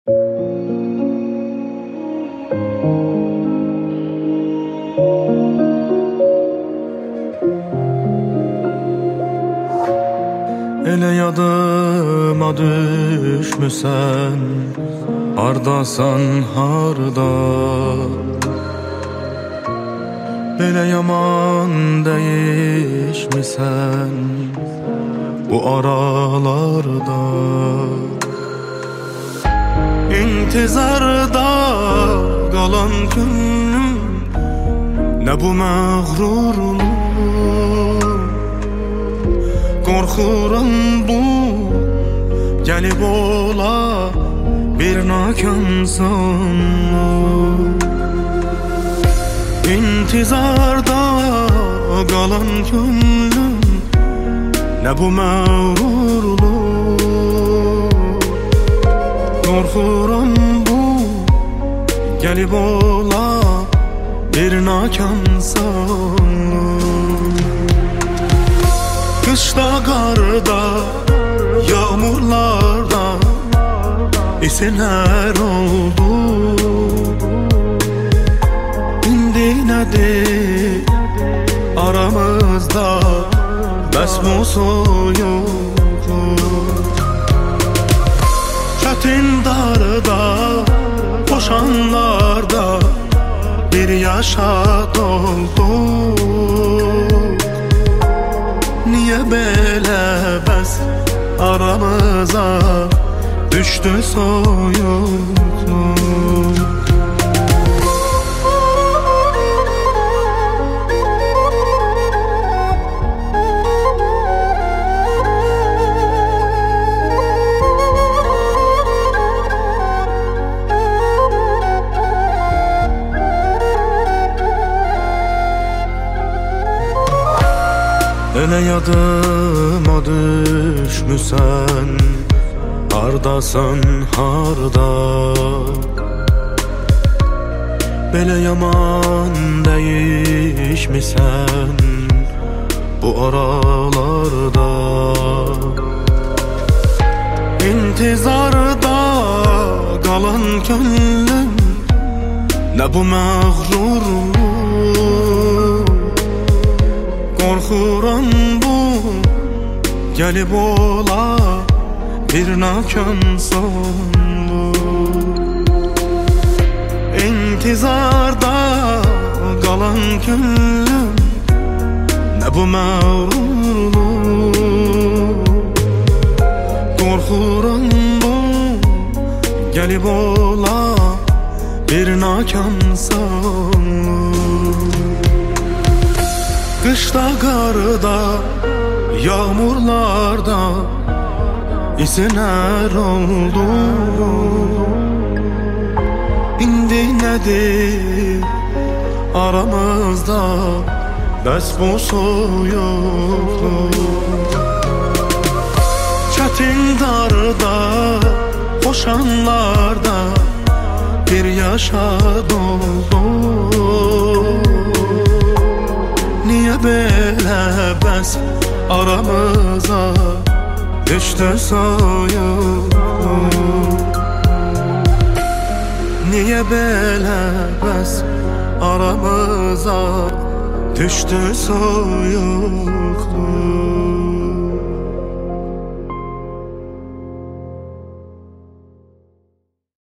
Elə yadıma düşmüsən, hardasan, harda? Belə yaman dəyişmisən bu aralarda. İntizarda qalan könlüm, nə bu məğrurluq? Qorxuram bu gəlib ola bir nakamsanlıq. İntizarda qalan könlüm, nə bu məğrurluq? Qorxuram bu gəlib ola bir nakamsanlıq. Qışda, qarda, yağmurlarda isinlər oldu. İndi nədir aramızda bəs bu soyuqluq? Çətin darda, qoşanlarda bir yaşa doldu. Niye belə bəs aramıza düşdü soyuqluq? Elə yadıma düşmüsən, hardasan, harda? Belə yaman dəyişmisən bu aralarda. İntizarda qalan könlüm, nə bu məğrurluq? Qorxuram bu gəlib ola bir nakamsanlıq. İntizarda qalan könlüm, nə bu məğrurluq? Qorxuram bu gəlib ola bir nakamsanlıq. Qışda, qarda, yağmurlarda isinlər oldu. İndi nədir aramızda bəs bu soyuqluq? Çətin darda, qoşanlarda bir yaşa doldu. Niye belə bəs aramıza düşdü soyuqluq? Niye belə bəs aramıza düşdü soyuqluq?